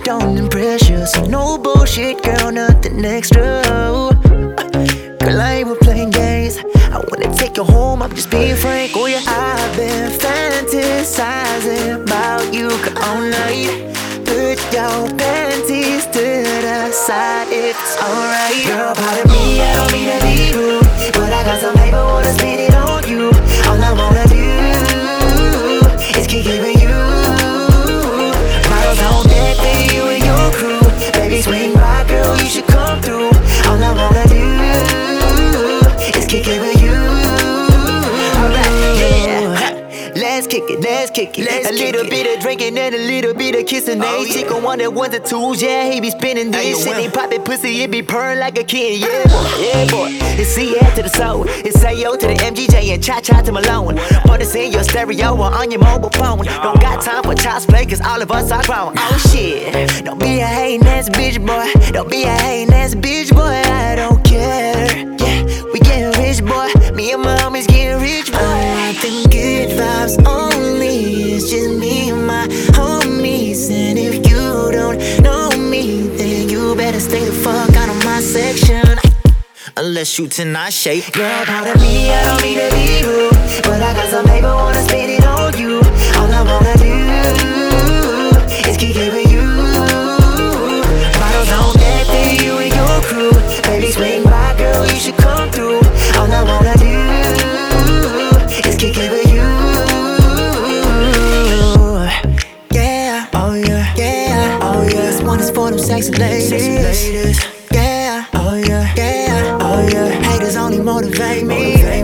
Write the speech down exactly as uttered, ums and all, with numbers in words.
don't impress you, so no bullshit, girl, nothing extra. Girl, I ain't playing games. I wanna take you home, I'm just being frank. Oh yeah, I've been fantasizing about you all night. Put your panties to the side if it's alright. Girl, pardon me, I don't mean to be rude, but I got some paper, wanna spend it on you. All I wanna do is kick it with you. Models on deck, baby, you and your crew. Baby, swing by, girl, you should come through. All I wanna do is kick it with you. Alright, yeah. Let's kick it, let's kick it. Let's a kick little it. Bit of drinking and a little bit of kissing. Oh, yeah. Chico on the ones and twos, yeah, he be spinning this shit. He poppin' pussy, it be purring like a kid, yeah boy, yeah boy. It's C A to the soul, it's A O to the M G J and Cha-Cha to Malone. Put this in your stereo or on your mobile phone. Don't got time for child's play, cause all of us are grown. Oh shit, don't be a hatin' ass bitch boy. Don't be a hatin' ass bitch boy, I don't care. Yeah, we getting rich boy, me and my homies getting rich boy. I want them good vibes only, it's just me and my homies. And if you don't know me, then you better stay the fuck out of my section, unless you tonight shape. Girl, pardon me, I don't mean to be rude, but I got some paper, wanna spend it on you. All I wanna do is kick it with you. Models on deck, baby, you and your crew. Baby, swing by, girl, you should come through. All I wanna do is kick it with you. Yeah, oh yeah, yeah, oh yeah. This one is for them sexy ladies, sexy ladies. Yeah, oh yeah, yeah, oh yeah. Haters only motivate me.